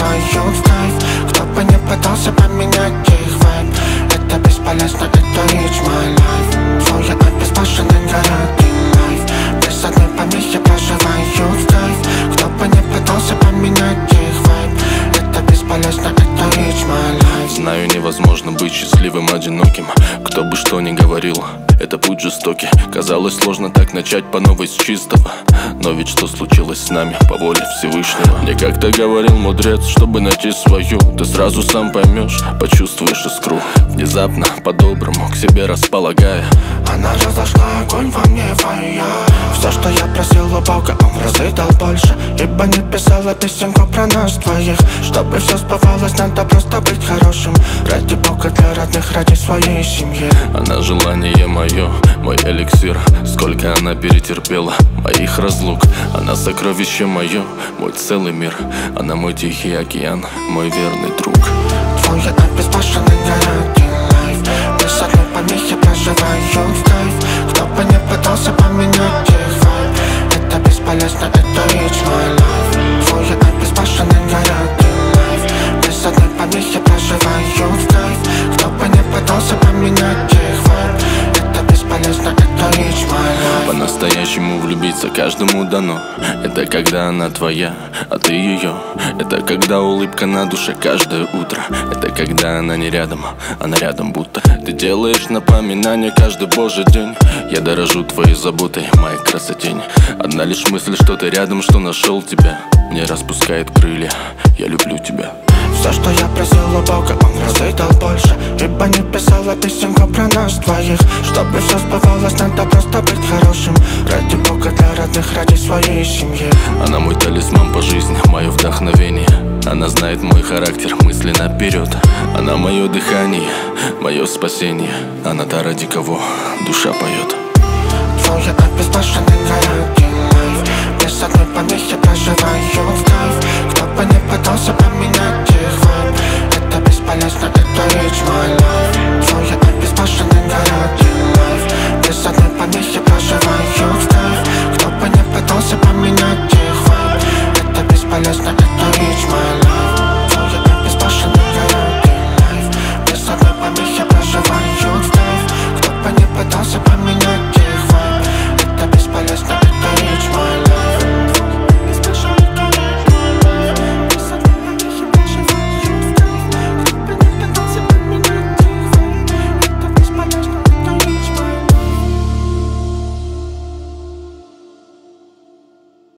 проживаю в кайф. Кто бы не пытался поменять их вайб, это бесполезно, это it's my life. Свой я обезбашенный город in life. Без одной помехи проживаю в кайф. Кто бы не пытался поменять их вайб, это бесполезно, это it's my life. Знаю, невозможно быть счастливым одиноким. Кто бы что ни говорил, это путь жестокий. Казалось, сложно так начать по новой с чистого. Но ведь что случилось с нами по воле Всевышнего? Мне как-то говорил мудрец, чтобы найти свою, ты сразу сам поймешь, почувствуешь искру. Внезапно, по-доброму, к себе располагая, она разожгла огонь во мне, фая. Все, что я просил у Бога, он в разы дал больше. Ибо не писала песенку про нас двоих. Чтобы все сбывалось, надо просто быть хорошим. Ради Бога, для родных, ради своей семьи. Она желание мое, мой эликсир. Сколько она перетерпела моих разлук. Она сокровище мое, мой целый мир. Она мой тихий океан, мой верный друг. Твой я обезбашенный город in life. Без одной помехи проживаю в кайф. Кто бы не пытался поменять их вайб, это бесполезно, это it's my life. Твой я обезбашенный город in life. Без одной помехи проживаю в кайф. Кто бы не пытался поменять их вайб, это бесполезно, это it's my life. По-настоящему влюбиться каждому дано. Это когда она твоя, а ты ее. Это когда улыбка на душе каждое утро. Это когда она не рядом, она рядом будто. Ты делаешь напоминание каждый божий день. Я дорожу твоей заботой, моей красотень. Одна лишь мысль, что ты рядом, что нашел тебя, не распускает крылья, я люблю тебя. Все, что я просил у Бога, он в разы дал больше. Ибо не писала песенку про нас двоих. Чтобы все сбывалось, надо просто быть хорошим. Ради Бога, для родных, ради своей семьи. Она мой талисман по жизни, мое вдохновение. Она знает мой характер, мысли наперед. Она мое дыхание, мое спасение. Она та, ради кого душа поет. Твой я обезбашенный город in life. Без одной помехи проживаю в кайф. Кто бы не пытался поменять их вайб, это бесполезно, это it's my life. Твой я обезбашенный город in life. Без одной помехи проживаю в кайф. Кто бы не пытался поменять их вайб, это бесполезно, это it's my life.